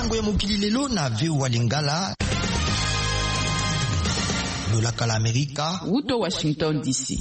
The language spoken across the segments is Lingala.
sango ya mokili lelo na VOA Lingala lolaka la Amerika Uto Washington DC.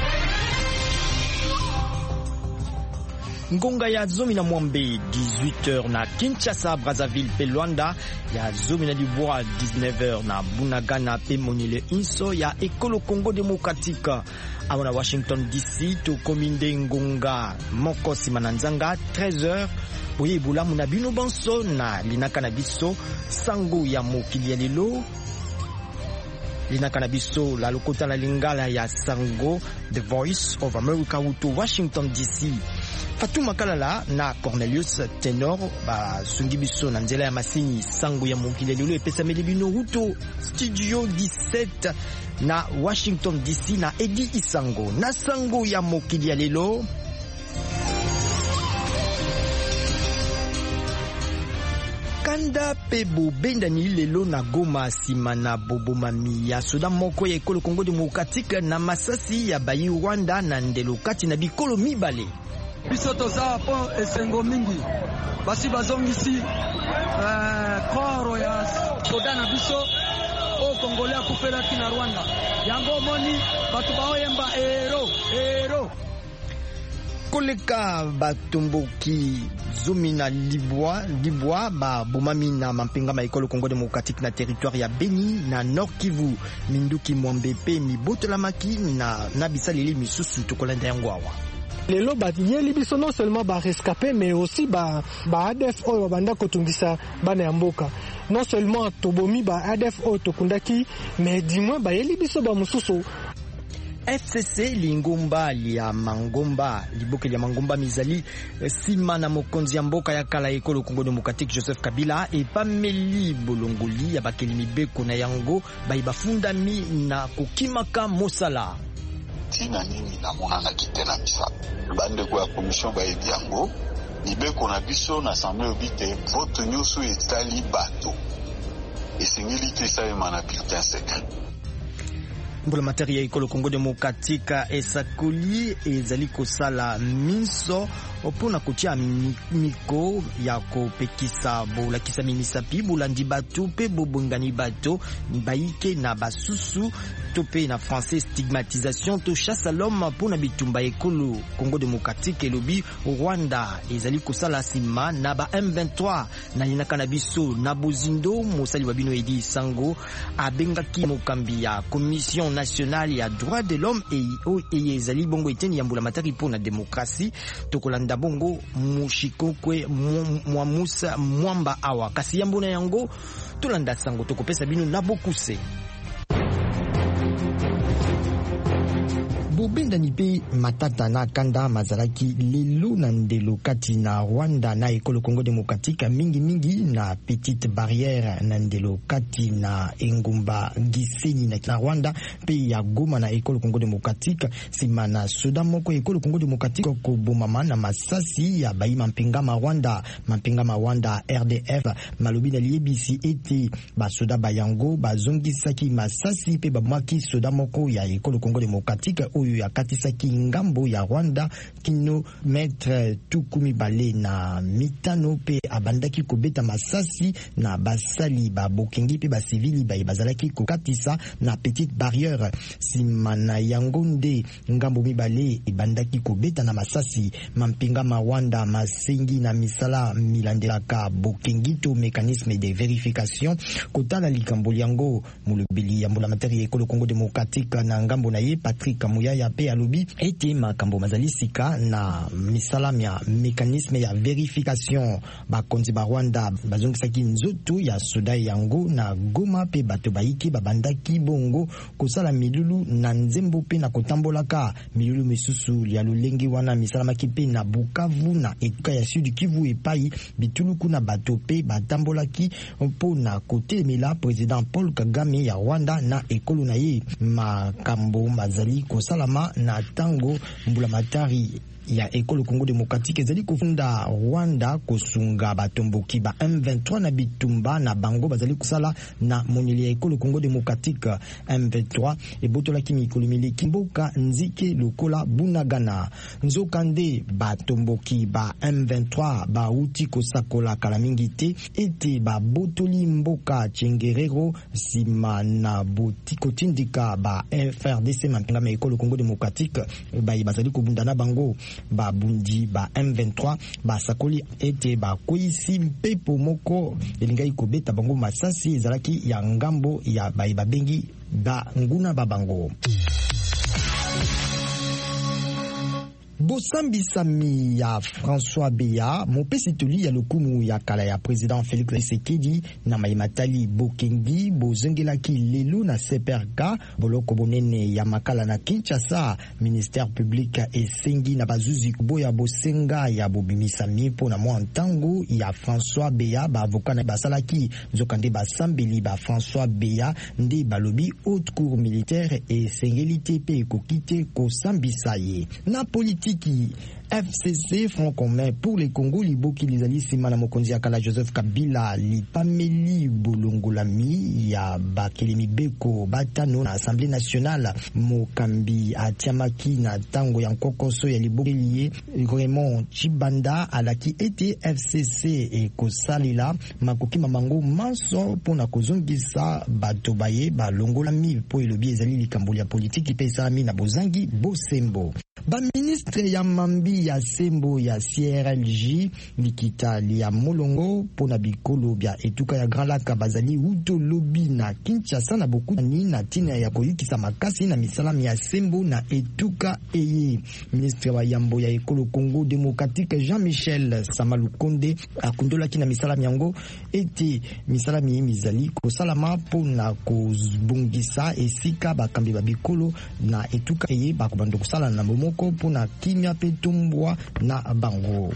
Ngonga ya zomi na mwambe 18h na Kinshasa, Brazzaville pe Luanda, ya zomi na Dubois 19h na Bunagana pe Monyele Inso ya Ekolo Congo Demokratika. Awana Washington DC to kominde ngonga moko simana nzanga 13h boye bulamu na bino banso na linaka na biso sango ya mokili ya lelo. Linaka na biso la lokota la lingala ya sango The Voice of America Uto Washington DC. Fatuma Kalala na Cornelius Tenor ba sungi biso na nzela ya masini sango ya mokili lelo epesa medibino Uto Studio 17 na Washington DC na Edi Isango na sango ya mokili lelo. Kanda pe bobendani lelo na Goma sima na bobomami ya soda moko ya Ekolo Congo Demokratika na masasi ya bayi Rwanda na ndelo kati na bikolo mibale. Biso toza po esengo mingi basi bazongisi koro ya soda na biso o Kongolea kufelaki na Rwanda yango moni batu baoyemba ero koleka batomboki zomi na libwa ba bomami na mampinga ma Ekolo Congo Demokratique na territoire ya Beni na Nord Kivu minduki mwambe pe mibotolamaki na bisaleli misusu tokolanda yango awa. Lelo batiyeli biso non seulement ba rescapé mais aussi ba ADF oyo banda kotungisa bana ya mboka. Non seulement tobomi ba ADF oyo tokundaki mais dimwa ba yeli biso ba mususu. FCC lingomba ya mangomba liboke ya mangomba mizali sima na mokonzi ya mboka ya kala Ekolo Congo Demokratique Joseph Kabila e pameli bolongoli ya bakeli mibeko na yango baibafundami na kokimaka mosala. Tina nini na mona na kitena bisa bande kwa commission ba yango libeko na biso na assemblée obite vote nyusu etali bato esingilite sa mana bulletin secret. Mbula materi ya Ekolo Congo Demokratika esakoli ezali kosala minso opona kotia miko ya kopekisa bolakisa mimisapi bolandi bato pe bobongani bato baike na basusu tope na français stigmatisation to chasse à l'homme pona bitumba Ekolo Congo Demokratique elobi Rwanda ezali kosala sima na ba M23 na linaka na biso na bozindo mosali wa bino Edi Sango abengaki mokambi ya commission nationale ya droit de l'homme et ezali bongo eteni ya mbula matari pona demokrasi tokolanda bongo mushikokwe mwamusa mwamba awa kasi yambona yango tolanda sango tokopesa bino na bokuse. Bobenda nipe matata na kanda mazalaki lelo na ndelo kati na Rwanda na Ekolo Congo Demokratika mingi na petite barrière na ndelo kati na engumba Gisenyi na Rwanda pe ya Goma na Ekolo Congo Demokratika sima na soda moko Ekolo Congo Demokratika ko bomama na masasi ya bayi mampinga ma Rwanda RDF malobi na liebisi ete ba soda bayango bazongisaki masasi pe bamaki soda moko ya Ekolo Congo Demokratika ya katisaki ngambo ya Rwanda kilometre tukumi bale na mitano pe abandaki kobeta masasi na basali ba bokengi pe ba civili ba bazalaki kokatisa na petite barrière simana yangonde ngambo mibale ibandaki kobeta na masasi mampinga ma Rwanda masengi na misala milandelaka bokengi to mécanisme de vérification kotala likambo yango mulubili ya mbula materi Ekolo Congo Demokratika na ngambo na ye Patrick Muyaya pe alobi ete makambo mazali sika na misala ya mécanisme ya vérification bakonzi ba Rwanda bazongisaki nzoto ya soda yango na Goma pe bato baiki babandaki bongo kosala milulu na nzembo pe na kotambolaka milulu misusu ya lulengi wana misala makipe na Bukavu na etuka ya Sud Kivu epai bituluku na bato pe batambolaki mpo na kotelemela président Paul Kagame ya Rwanda na ekolo na ye makambo mazali kosalama na tango mbula matari ya ekolo Congo Démocratique ezali kufunda Rwanda kosunga batomboki ba M23 na bitumba na bango bazali kusala na monyeli ya ekolo Congo Démocratique. M23 ebotolaki mikolo miliki mboka nzike lokola Bunagana. Nzokande batomboki ba M23 ba uti kosakola kala mingi te ete ba botoli mboka Chengerero sima na botiko tindika ba FRDC mampinga ekolo Congo Démocratique ba bazali kubundana bango ba bundi ba M23 ba sakoli ete ba koisi mpepo moko elingai kobeta bango masasi ezalaki ya ngambo ya ba bengi ba nguna babango. Bosambisami ya François Beya mopesi toli ya lokumu ya kala ya président Félix Tshisekedi na maimatali bokengi bozengelaki lelo na CPRK boloko bonene ya makala na Kinshasa. Ministère public esengi na bazuzi boya bosenga ya bobimisami po na mwa ntango ya François Beya ba avocat na basalaki nzokande basambeli ba François Beya nde balobi haute cour militaire esengeli te pe kokite kosambisa ye na politique FCC Front commun pour les Congo liboki lizali sima na mokonzi ya kala Joseph Kabila lipameli bolongolami ya bakelemi beko batano na Assemblée nationale. Mokambi atiamaki na tango ya nkokoso ya liboki liye Raymond Chibanda alaki ete FCC ekosalila makoki mamango manso pona kozongisa bato baye balongolami po elobi ezali likambo ya politiki pesa mi na bozangi bosembo. Ba ministre ya mambi ya sembo ya CRLJ likita ya molongo pona bikolo bya etuka ya Grand Lac bazali uto lobi na Kinshasa na boku ni na tina ya koyikisa makasi na misalami ya sembo na etuka eye. Ministre wa yambo ya ekolo Congo Démocratique Jean-Michel Samalukonde akundola kina misalami yango ete misalami mizali kosalama pona kozbungisa esika bakambi babikolo na etuka eye bakobando kusala na bomoko pona kimia petumbwa na bango.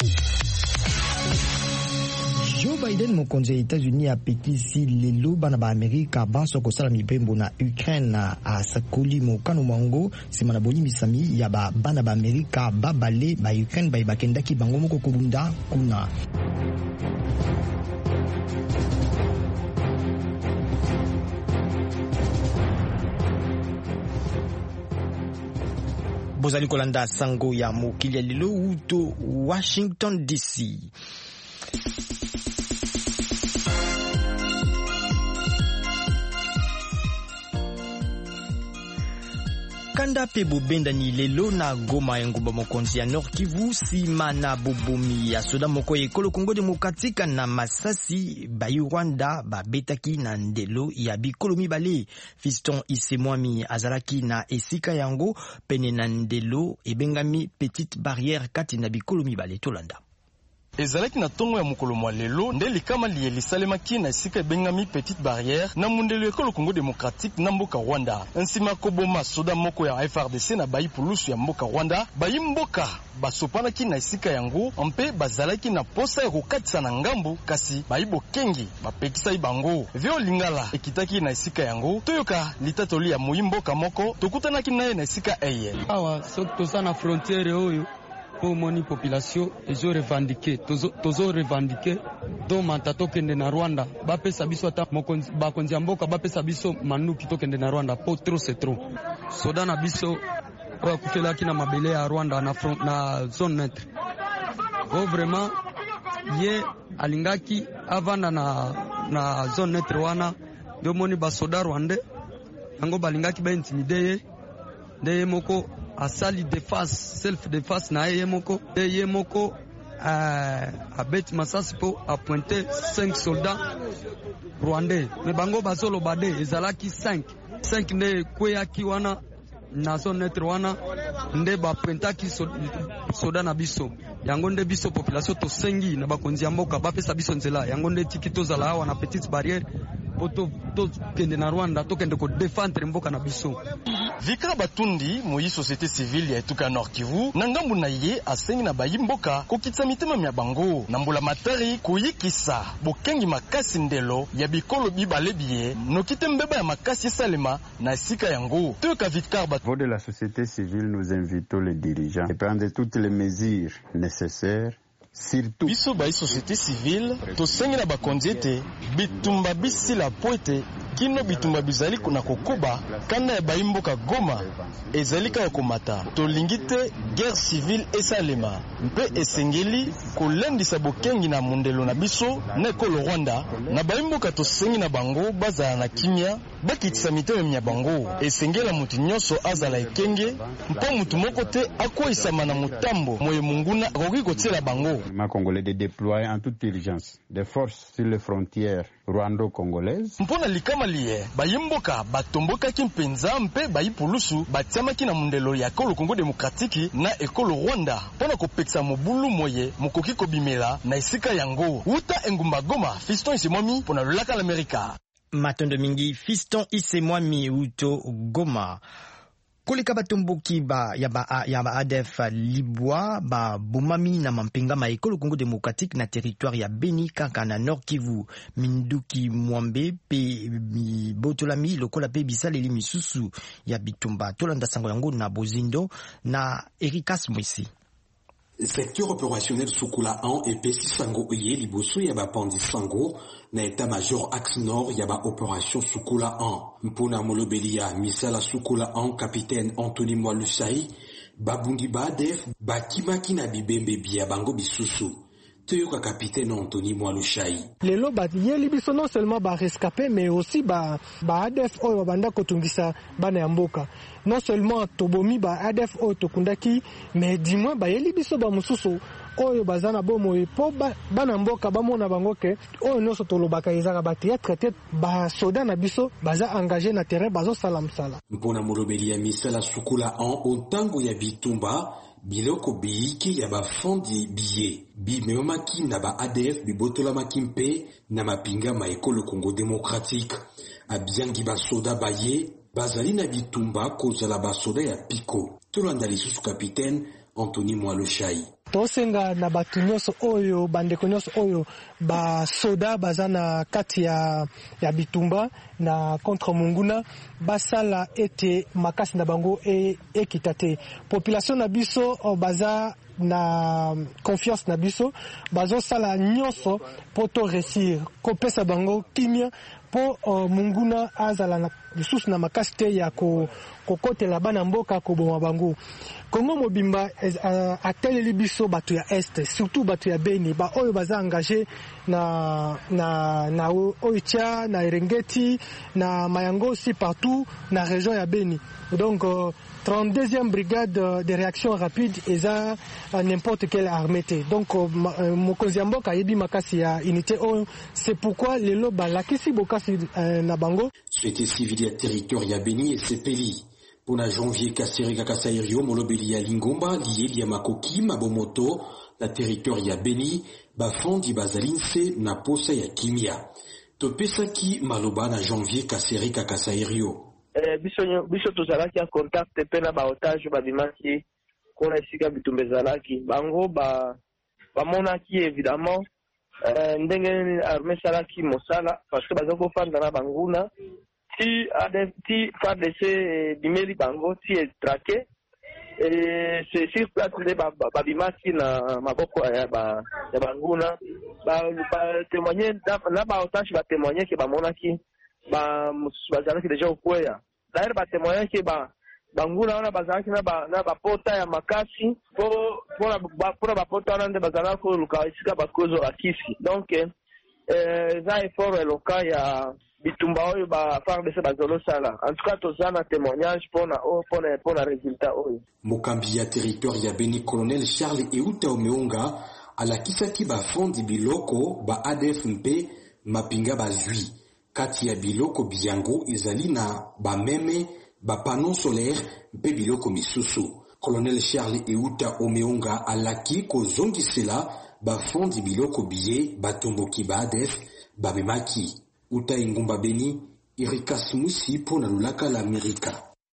Joe Biden mokonzi ya États-Unis apekisi lelo bana ba Amerika banso kosala mibembo na Ukraine a sakoli mokano mwango sima na bolimisami ya bana ba Amerika babale ba Ukraine ba bakendaki bango moko kubunda kuna. Bozali kolanda sango ya mokili ya lelo uto Washington DC. Kanda pe bobenda ni lelo na Goma engumba mokonzi ya Nord Kivu sima na bobomi ya soda moko ekolo Congo Démocratique na masasi bayi Rwanda babetaki na ndelo ya bikolo mibale. Fiston Isemwami azalaki na esika yango pene na ndelo ebengami Petite Barrière kati na bikolo mibale tolanda. Ezalaki na tongo ya mokolo mwa lelo nde likama lisalemaki na esika ebengami Petite Barrière na mundelo ekolo Congo Démocratique na mboka Rwanda. Nsima koboma soda moko ya FRDC na bayi pulusu ya mboka Rwanda bayi mboka basopanaki na esika yango mpe bazalaki na posa ya kokatisa na ngambo kasi bayi bokengi bapekisa bango vyo lingala ekitaki na esika yango toyoka litatoli ya moyimboka moko tokutanaki naye na esika eye awa soki toza na frontiere oyo pour moni population ezo revendiquer do manta tokende na Rwanda bapesa biso ata mokonzi bakonzi ya mboka bapesa biso manuki tokende na Rwanda po trop c'est trop soda na biso oya kufelaki na mabele ya Rwanda na zone neutre o vraiment ye alingaki avanda na zone neutre wana do moni basoda rwandais yango balingaki ba intimideye ndeye moko asali defense self defense na yemoko abeti masasi po a pointer 5 soldats rwandais me bango bazolo bade ezalaki 5 nde kweyaki wana na zone neutre wana nde ba pointaki soda na biso yango nde biso population to sengi na bakonzi ya mboka bapesa biso nzela yango nde tiki tozala awa na Petite Barrière poto kende na Rwanda tokende ko défendre mboka na biso Vikra Batundi moyi société civile ya etuka Nord Kivu na ngambu na ye asengi na bayimboka kokitsa mitema mya bango na mbula matari kuyikisa bokengi makasi ndelo ya bikolo bibale biye nokite mbeba ya makasi salema na esika yango. Toyoka Vikra Batundi. Au niveau de la société civile, nous invitons les dirigeants à prendre toutes les mesures nécessaires. Biso ba société civile tosengi na bakonzi ete bitumba bisila poete kino bitumba bizali kuna kokoba kana ya baimboka Goma ezalika ya komata tolingi te guerre civile esalema mpe esengeli kolendisa bokengi na mundelo na biso na ekolo Rwanda na baimboka tosengi na bango bazala na kimia bakitisa mitema ya bango esengela mutu nyonso azala ekenge mpa mutu moko te akoisama na mutambo moye munguna akoki kotiela bango. Congolais de déployer en toute urgence des forces sur les frontières rwando-congolaises. Mpona likama liye bayimboka batomboka kimpenza mpe bayipulusu batiamaki na mundelo ya ekolo Congo démocratique na ekolo Rwanda mpona kopekisa mobulu moye mukoki kobimela na esika yango. Uta engumba Goma, Fiston Isemwami mpona lolaka l'Amerika. Matondo mingi Fiston Isemwami uto Goma. Koleka batomboki ya ba ADF Libwa ba bumami na mampinga ma ekolo Congo démocratique na territoire ya Beni kaka na Nord Kivu Minduki Mwambe pe Botolami lokola pe bisaleli misusu ya bitumba tolanda sango yango na Bozindo na Erikas Mwisi. Secteur opérationnel Sukula 1 et Pessi Sango Oye Liboso Yaba Pandi Sango na état-major Axe Nord Yaba opération Sukula 1. Mpona Molobelia Misala Sukula 1 capitaine Anthony Mwalusai Babundi Badef Bakimaki na Bibembe Biabango Bisusu. Toyoka capitaine Anthony Mwalusai. Lelo yeli biso non seulement ba rescapé mais aussi ba ADF oyo banda kotungisa bana ya mboka. Non seulement tobomi ba ADF oyo tokundaki mais dis-moi ba yeli biso ba mususu oyo bazana bomo po bana mboka bamona bango ke oyo noso tolobaka ezaka ba traité ba soda na biso baza engagé na terrain bazo sala msala. Mpona molobeli ya misala Sukula en ontango ya bitumba biloko biyiki ya bafondi biye bimemaki na ba ADF bibotolamaki mpe na mapinga ma ekolo Congo démocratique abiangi basoda baye bazali na bitumba kozala basoda ya piko. Tolanda lisusu capitaine Anthony Mwalushai. Tosenga na batu nyonso oyo bandeko nyonso oyo basoda bazana kati ya bitumba na contre munguna basala ete makasi na bango ekitate population na biso baza na confiance na biso bazo sala nyonso poto réussir kopesa bango kimia po munguna azala na lisusu na makasi te ya kokotela bana mboka koboma bango. Kongo mobimba ateleli biso bato ya Est, surtout bato ya Beni, ba oyo baza engagé na Oicha, na Erengeti, na Mayango aussi partout na région ya Beni. Donc 32e brigade de réaction rapide eza n'importe quelle armée. Donc mokonzi mboka yebi makasi ya unité oyo, c'est pourquoi lelo balakisi bokasi na bango. Société civile ya territoire ya Beni et Sepeli. Pona janvier Kassereka Kasairio molobeli ya Lingomba lieli ya Makoki Mabomoto na territoire ya Beni bafondi bazalinse na posa ya kimia. Topesaki maloba na janvier Kassereka Kasairio. Biso tozalaki en contact pe na ba otage babimaki kona esika bitumbe zalaki bango bamonaki évidemment ndenge armée salaki mosala parce que bazoko fanda na banguna ti FARDC bimeli bango ti traqué et c'est sur place de babimaki na maboko ya banguna ba témoigner na ba otage ba témoigner que bamonaki bazalaki déjà okweya d'ailleurs ba témoigner que banguna wana bazalaki na ba pota ya makasi pour ba pota wana nde bazalaki koluka esika bakozo akisi donc za effort local ya bitumba oyo ba FARDC bazolo sala. En tout cas tozana témoignage pona résultat oyo. Mokambi ya territoire ya Beni colonel Charles Euta Omeonga alakisaki bafondi biloko ba ADF mpe mapinga bazwi kati ya biloko biyango ezali na bameme bapano solaire mpe biloko misusu. Colonel Charles Euta Omeonga alaki kozongisela bafondi biloko biye batomboki ba ADF babemaki. Uta Ingumba Beni, Erikas Musi pona lulaka l'Amerika.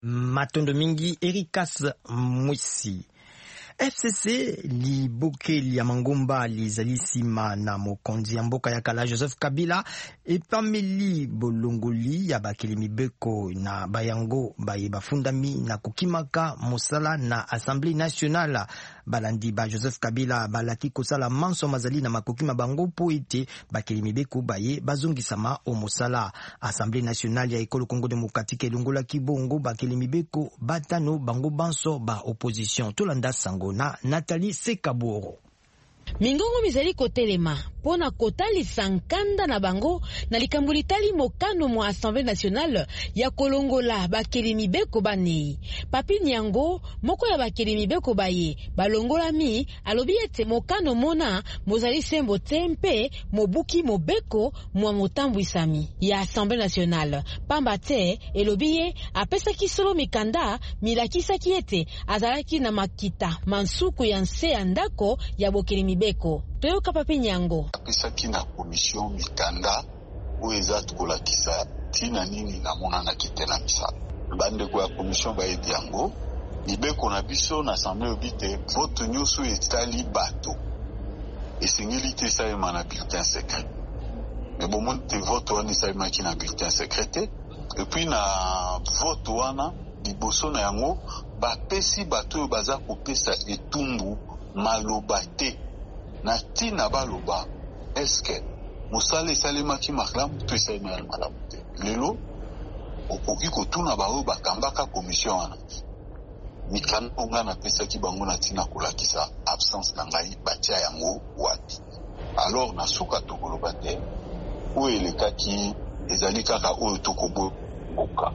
Matondo mingi Erikas Mwisi. FCC libokeli ya mangomba lizalisima na mokonzi ya mboka ya kala Joseph Kabila epameli bolongoli ya bakeli mibeko na bayango baye bafundami na kukimaka mosala na Assemblée nationale. Balandi ba Joseph Kabila balaki kosala manso mazali na makokima bango po ete bakeli mibeko baye bazongisama o mosala. Assemblée nationale ya ekolo Congo démocratique elongola kibongo bakeli mibeko batano bango banso ba opposition. Tolanda sango na Nathalie Sekaboro. Mingongo mizali kotelema pona kotalisa nkanda na bango na likambo litali mokano mwa Assemblée nationale ya kolongola bakeli mibeko banei. Papi Nyango moko ya bakeli mibeko baye balongola mi alobi ete mokano mona mozali sembo tempe mobuki mobeko mwa motambu isami ya Assemblée nationale. Pamba te elobiye apesa kisolo mikanda milakisa kiete azalaki na makita mansuku ya nse ya ndako ya bokeli mibeko. Toyoka Papi Nyango apesaki na commission mikanda oyo eza kolakisa tina nini na mona na kitena misala. Bandeko ya commission bayebi yango mibeko na biso na assemblée obite vote nyonso etali bato esengeli te esalema na bulletin secret. Mais bomoni te vote wana esalemaki na bulletin secret te. Et puis na vote wana liboso na yango bapesi bato oyo baza kopesa etumbu maloba te na tina baloba eske mosala esalemaki malamu to esalemaki malamu te. Lelo okoki kotuna baoyo bakambaka commission wana mikanda onga napesaki bango na tina kolakisa absence na ngai batia yango wapi. Alors na suka tokoloba te oyo elekaki ezali kaka oyo tokoboka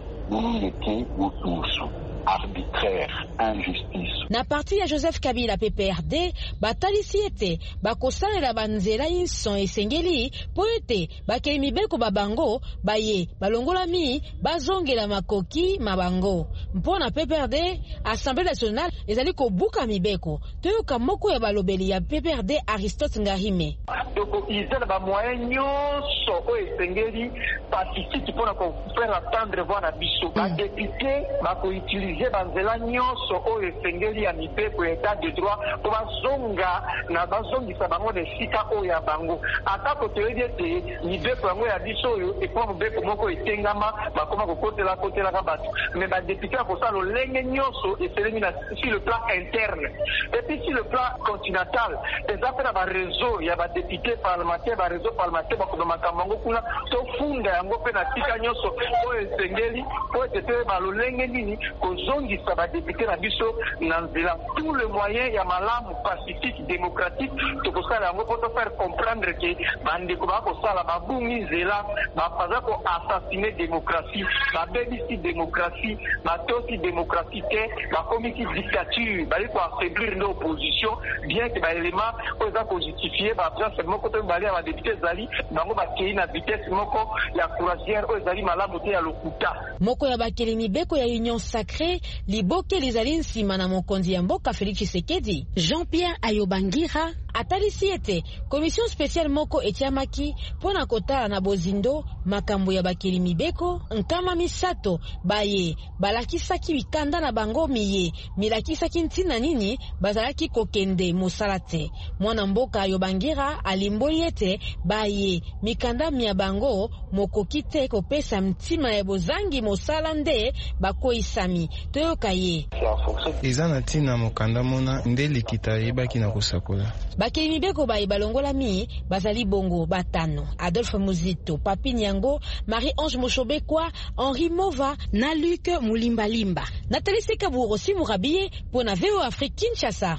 leki mosusu arbitraire, injustice. Na parti ya Joseph Kabila PPRD batalisi ete bakosalela banzela inson esengeli po ete bakeli mibeko babango baye balongola mi bazongela makoki mabango. Mpona PPRD Assemblée nationale ezali kobuka mibeko. Toyoka moko ya balobeli ya PPRD Aristote Ngahime. Doko izela ba moyen nyonso o esengeli pacifique pona ko faire attendre voir na biso. Ba député bako utiliser banzela nyonso o esengeli ya mibeko ya état de droit po bazonga na bazongisa bango de sika o ya bango. Atako toyebi ete mibeko yango ya biso oyo ekwa mibeko moko etengama bakoma kokotela ka bato. Mais ba député akosala lolenge nyonso eselemi na sur le plan interne. Et puis sur le plan continental, les affaires ba réseau ya ba député parlementaire ba réseau parlementaire bakoma makambo kuna to funda yango pe na tika nyonso o esengeli po ete ba lolenge nini kozongisa ba député na biso na nzela tout le moyen ya malamu pacifique démocratique to kosala yango po to faire comprendre que bandeko bakosala babungi nzela bafaza ko assassiner démocratie babebisi démocratie batosi démocratie te bakomiki dictature bali ko affaiblir l'opposition bien que ba élément oza ko justifier ba absence moko to bali ya ba député zali bango bakei na vitesse moko ya couragère ozali malamu te ya lokuta moko ya bakeli mibeko ya Union Sacrée liboke lizali nsima na mokonzi ya mboka Félix Tshisekedi. Jean-Pierre Ayobangira atalisi ete commission spéciale moko etiamaki pona kotala na bozindo makambo ya bakeli mibeko nkama misato baye balakisaki bikanda na bango miye milakisaki ntina nini bazalaki kokende mosala te. Mwana mboka Ayobangira alimboli ete baye mikanda mia bango mokoki te kopesa mtima ya bozangi mosala nde bakoisami. Toyoka ye eza na ntina mokanda mona nde likita yebaki na kosakola bakeli mibeko baye balongola mi bazali bongo batano: Adolphe Muzito, Papi Nyango, Marie-Ange Moshobekwa, Henri Mova na Luc Mulimbalimba. Nathalie Sekaburo Simurabiye pona VOA Afrique Kinshasa.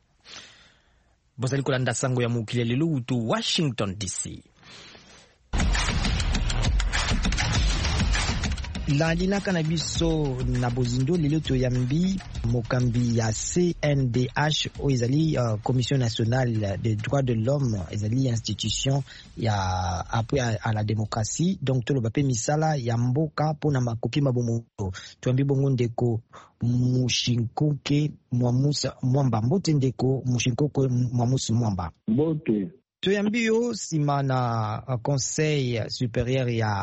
Bozali kolanda sango ya mukile lelo utu Washington DC. Landinaka na biso na bozindo lelo toyambi mokambi ya CNDH o ezali Commission nationale des droits de l'homme, ezali institution ya appui à la démocratie. Donc tolo bape misala ya mboka pona makoki mabomoto toyambi bongo ndeko Mushinkoke Mwamusa Mwamba mbote ndeko Mushinkoke Mwamusa Mwamba mbote toyambi yo sima na conseil supérieur ya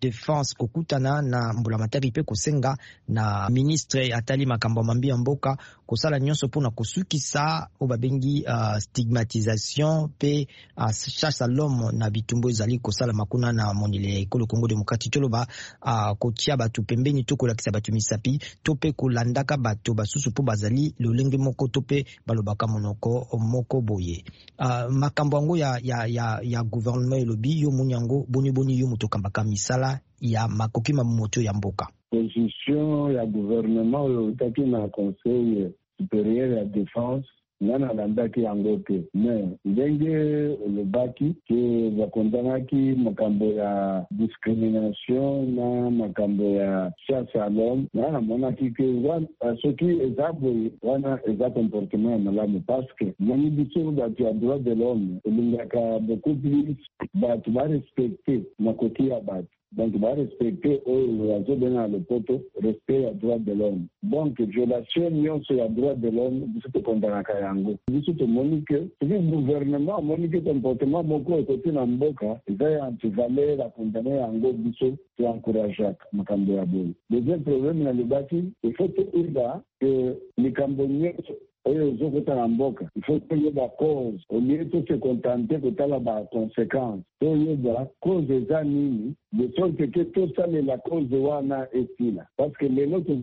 défense kokutana na mbulamatari pe kosenga na ministre atali makambo mambia mboka kosala nyonso pona kosukisa o babengi stigmatisation pe chasse à l'homme na bitumbo ezali kosala makuna na mondele ekolo Congo démocratique toloba kotia bato pembeni to kolakisa bato misapi to pe kolandaka bato basusu po bazali lolenge moko to pe balobaka monoko moko boye makambo yango ya gouvernement elobi yo munyango boni yo mutokambaka misala ya makoki mamoto ya mboka. Position ya gouvernement otaki na conseil supérieur ya défense nana landaki yango te mais ndenge olobaki ke bakondanaki makambo ya discrimination na makambo ya chasse à l'homme nana monaki ke soki eza boye wana eza comportement ya malamu parce que moni biso bato ya droit de l'homme elingaka beaucoup plus bato barespecte makoki ya bato. Donc, va respecter le poto, respect à droit de l'homme. Donc, violation sur le droit de l'homme, c'est condamné à Yango. C'est monique, c'est le gouvernement, monique comportement, beaucoup de côté dans Mboka, ils ont antivalé la condamnée à Yango, c'est encourageant, Makambo Abou. Deuxième problème, dans le bâti, il faut que les Cambodgiens, il faut qu'il y ait la cause. Au lieu de se contenter de la conséquence. Il y a la cause des amis, de sorte que tout ça est la cause de Wana et Sila. Parce que les autres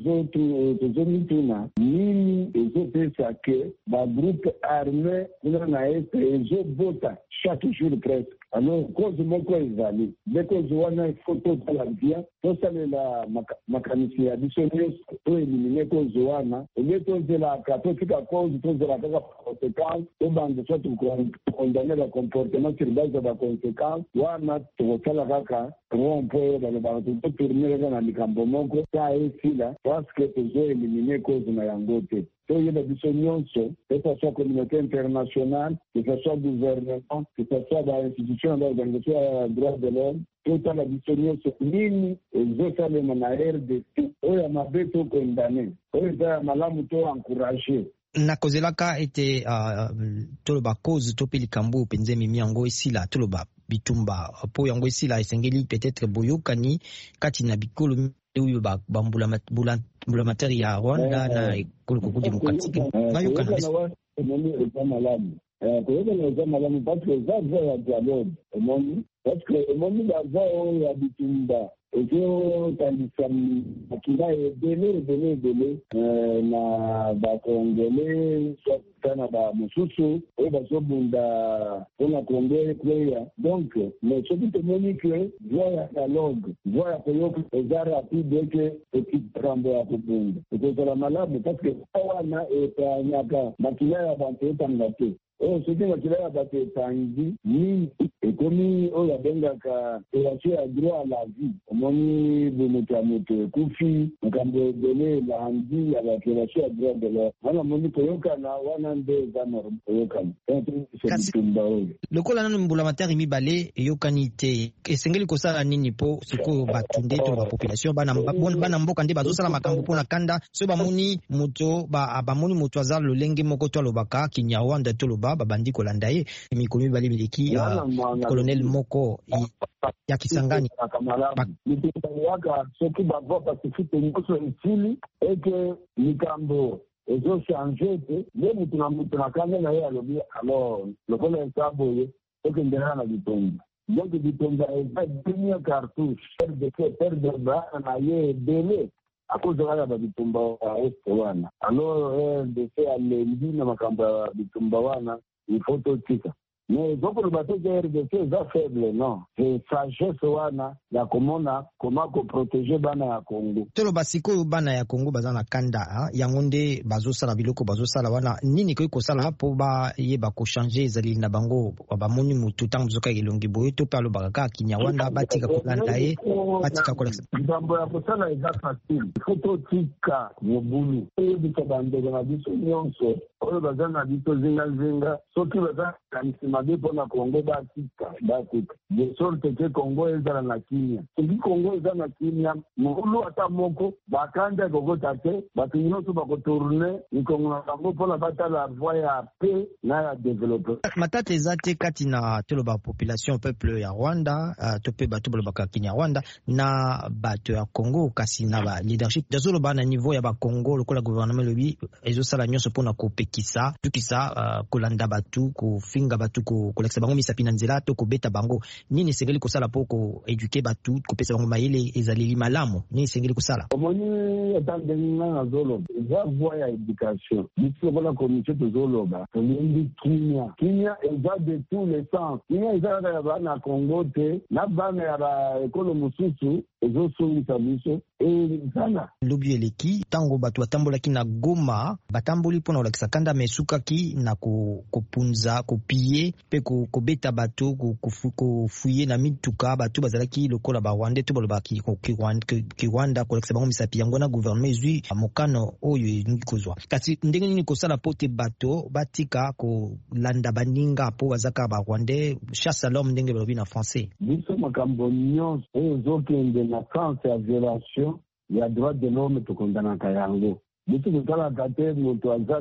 ça que le groupe armé, ils ont voté chaque jour presque. Alors, cause de mon corps est allé. Dès que je vois une photo de la vie, tout ça est la mécanicien additionnelle pour éliminer cause de Wana. Au lieu de la catholique à cause de la conséquence, au banc de soit condamner le comportement sur base de la conséquence, Wana, tu vois la caca, on peut dans le bar, tu peux tourner dans la Nicambomonko, ça est ici là, parce que tu as éliminé cause de Mayangote. Il y a des disonances, que ce soit la communauté internationale, que ce soit le gouvernement, que ce soit l'institution d'organisation des droits de l'homme, toute la dissonance, l'île, les autres, les manières de tout, il y a ma bête condamnée, il y a ma lame encouragée. Na kozelaka ete toloba cause to peli kambo penze mimi yango esila toloba bitumba po yango esila esengeli peut-être boyokani kati na bikolo uyo bambula materi ya Rwanda na ekolo Congo démocratique bayokana malamu parce que ça va dialogue parce que moni bava ya bitumba ezo tandisa makila ebele na bakongole sana ba mususu oyo bazobunda mpona kongole kueya donc mais soki tomoni ke voie ya dialogue voie ya koyoka eza rapide eke ekirambo ya kobunda ekozala malamu parce que wana etanyaka makila ya bantu etanga te soki makila ya bato etangi mingi ekomi oyo abengaka relation ya droit à la vie omoni bomoto ya moto ekufi makambo ebele elandi ya barelation ya droit de l'homme wana moni koyokana wana nde eza norme koyokana bitumba oyo lokola nano mbulamatari mibale eyokani te esengeli kosala nini po sikoyo bato nde to bapopulation bana mboka nde bazosala makambo mpona kanda so bamoni moto aza lolenge moko to alobaka Kinyarwanda toloba babandi kolanda ye mikolo mibale bileki colonel moko ya Kisangani waka soki bava pacifique nyonso esili eke likambo ezochange te nde mutu na mutu na kanda na ye alobi alors lokola esa boye okendela na bitonga donc bitonga eza premier cartouche pere de bana na ye ebele akozala babitumba este wana alors RDC alendi na makambo ya bitumba wana il faut totika mais zoko lobato za RDC eza faible non c'est sagesse wana ya komona koma koprotege bana ya Congo toloba sikoyo bana ya Congo baza na kanda yango nde bazosala biloko bazosala wana nini koyi kosala hapo bayeba kochange ezali na bango bamoni mutu ntango bozoka elongi boye to pe alobaka kaka Kinyarwanda batika kolanda ye batika kolakisa likambo ya kosala eza facile il faut totika mobulu oyebisa bandeko na biso nyonso oyo baza na biso zingazinga soki baza kanisima mabe pona Congo batika de sorte que Congo ezala na kimia. Soki Congo ezala na kimia, mulu ata moko bakanda kokota te, batu nyonso bakotourne Congo na bango pona batala voie ya paix na ya développement. Matata ezate kati na toloba population peuple ya Rwanda, tope bato bolobaka Kenya Rwanda na bato ya Congo kasi na ba leadership dazoloba na niveau ya ba Congo lokola gouvernement lobi ezosala nyonso pona kopekisa tukisa kolanda batu kofinga batu kolekisa bango misapi na nzela to kobeta bango. Nini sengeli kosala po ko eduquer batu kopesa bango mayele ezaleli malamu? Nini sengeli kosala? Omoni atandengina na zoloba eza voie ya education biso kola commission to zoloba tolimbi kimia eza de tous les sens. Kimia eza ya bana Congo te na bana ya ba ekolo mususu ezosungisa biso ezana lobi eleki tango batu batambolaki na Goma batamboli mpona kolakisa kanda mesukaki na kopunza kopie pe kobeta bato kofuye na mituka bato bazalaki lokola ba Rwanda to balobaki ki Rwanda kolakisa bango misapi yango na gouvernement ezwi mokano oyo elingi kozwa. Kasi ndenge nini kosala pote bato batika kolanda baninga po bazaka ba Rwanda chasse à l'homme ndenge balobi na français? Biso makambo nyonso oyo ezokende na sens ya violation ya droit de l'homme tokondanaka yango. Biso totalaka te moto aza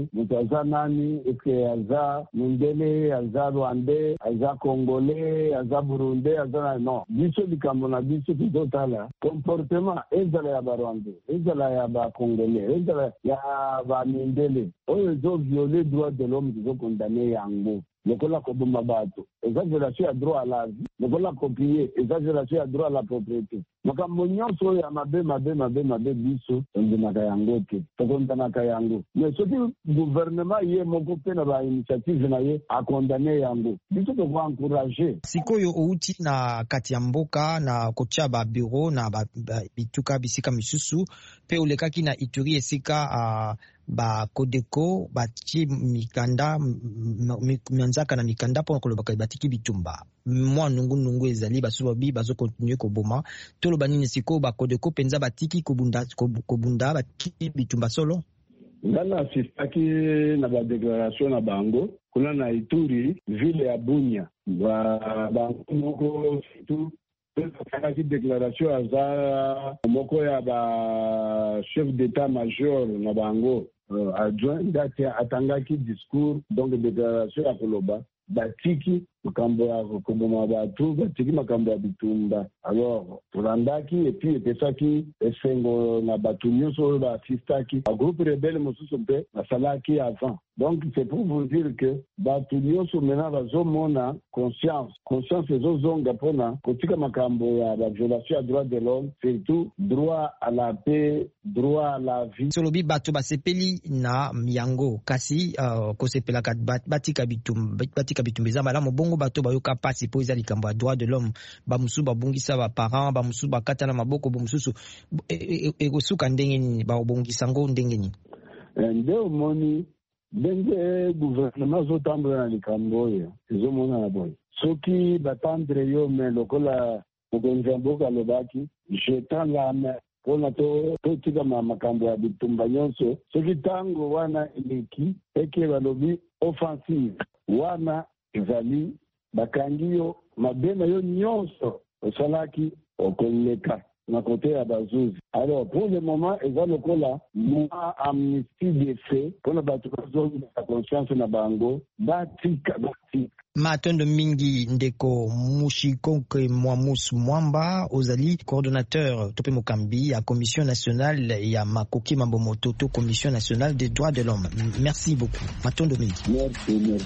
nani eske aza mundele aza rwandais aza congolais aza burundais aza non. Biso likambo na biso tozotala comportement ezala ya barwandais ezala ya bacongolais ezala ya bamindele oyo ezoviole droit de l'homme tozokondane yango. Lokola koboma bato eza violation ya droit à la vie, lokola kopie eza violation ya droit à la propriété. Makambo nyonso oyo ya mabe biso tondimaka yango te tokondanaka yango. Mais soki gouvernement ye moko mpe na bainitiative na ye akondane yango biso tokoencourage. Sikoyo outi na kati ya mboka na kotia ba bureau na bituka bisika misusu pe olekaki na Ituri esika ba Kodeko batie mikanda mianzaka na mikanda po kolobaka batiki bitumba mwa nungu ezali basubabi bazo continue koboma toloba nini siko ba Kodeko penza batiki kobunda batiki bitumba solo. Ngana asistaki na ba declaration na bango kuna na Ituri ville ya Bunia bango moko surtout qui déclaration aza moko ya ba chef d'état-major na bango adjoint date atangaki discours donc déclaration ya koloba batiki makambo ya koboma batu batiki makambo ya bitumba. Alors tolandaki et puis epesaki esengo na batu nyonso oyo baasistaki bagroupe rebelle mosusu mpe basalaki avant. Donc c'est pour vous dire que batu nyonso mena bazomona conscience ezozonga mpona kotika makambo ya baviolation ya droit de l'homme, surtout droit à la paix, droit à la vie. Solobi bato basepeli na yango kasi kosepelaka batika bitumba eza malamu bongo bato bayoka pasi po eza likambo ya droit de l'homme bamususu babungisa baparent bamususu bakata na maboko bamususu ekosuka ndenge nini babongisa ngo ndenge nini? Nde omoni ndenge gouvernement zotambola na likambo oyo ezomona na boye soki batandre yo me lokola mokonzi ya mboka alobaki jetant la main mpona totika makambo ya bitumba nyonso soki ntango wana eleki eke balobi offensive wana ezali bakangi yo mabe na yo nyonso osalaki okoleka na kote ya bazuzi. Alors pour le moment eza lokola mwa amnistie des faits mpona bato bazongisa conscience na bango batika. Matondo mingi ndeko Mushikonke Mwamusu Mwamba ozali coordonnateur tope mokambi ya Commission nationale ya Makoki Mambo Mototo Commission nationale des droits de l'homme. Merci beaucoup. Matondo mingi. Merci.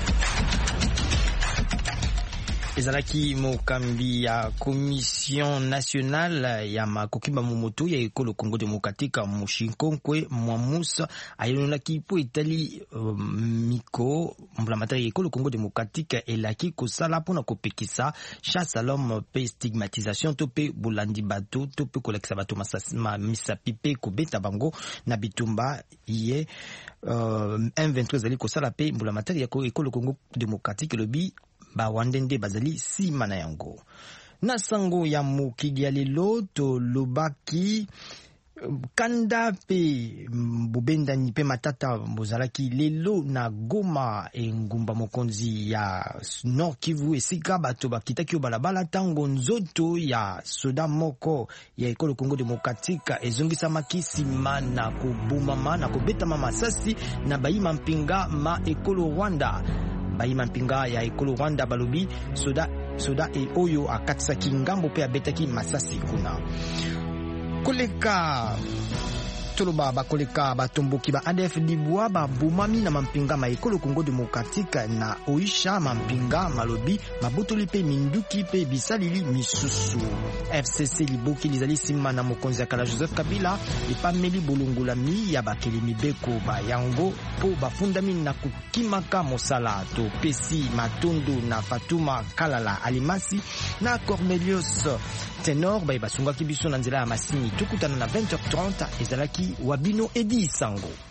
ezalaki mokambi ya Commission nationale ya Makoki Mambo Moto ya ekolo Congo démocratique Mushikonke Mwamusu ayelonaki po etali miko mbulamatari ekolo Congo démocratique elaki kosala mpona kopekisa chasse à l'homme pe stigmatisation to pe bolandi bato to pe kolekisa bato misapi pe kobeta bango na bitumba ye M23 ezali kosala pe mbulamatari ya ekolo Congo démocratique lobi ba wandende bazali sima na yango. Na sango ya mokili ya lelo to lobaki kanda pe bobenda ni pe matata bozalaki lelo na Goma engumba mokonzi ya Nord Kivu esika bato bakitaki balabala tango nzoto ya soda moko ya ekolo Congo Democratique ezongisa makisima na kobumama na kobetama masasi na bayima mpinga ma ekolo Rwanda. Bayima mpinga ya ekolo Rwanda balobi soda e oyo akatisaki ngambo pe abetaki masasi kuna. Koleka toloba bakoleka batomboki ba ADF Libwa babumami na mampinga ma ekolo Congo Democratique na oisha mampinga malobi mabotoli pe minduki pe bisalili misusu. FCC liboki lizali sima na mokonzi kala Joseph Kabila epameli bolongolami ya bakeli mibeko ba yango po bafundami na kukimaka mosala to pesi matondo na Fatuma Kalala Alimasi na Cornelius Tenor basunga kibiso na nzela ya masini tukutana na 20h30 ezalaki Wabino Edi Sango.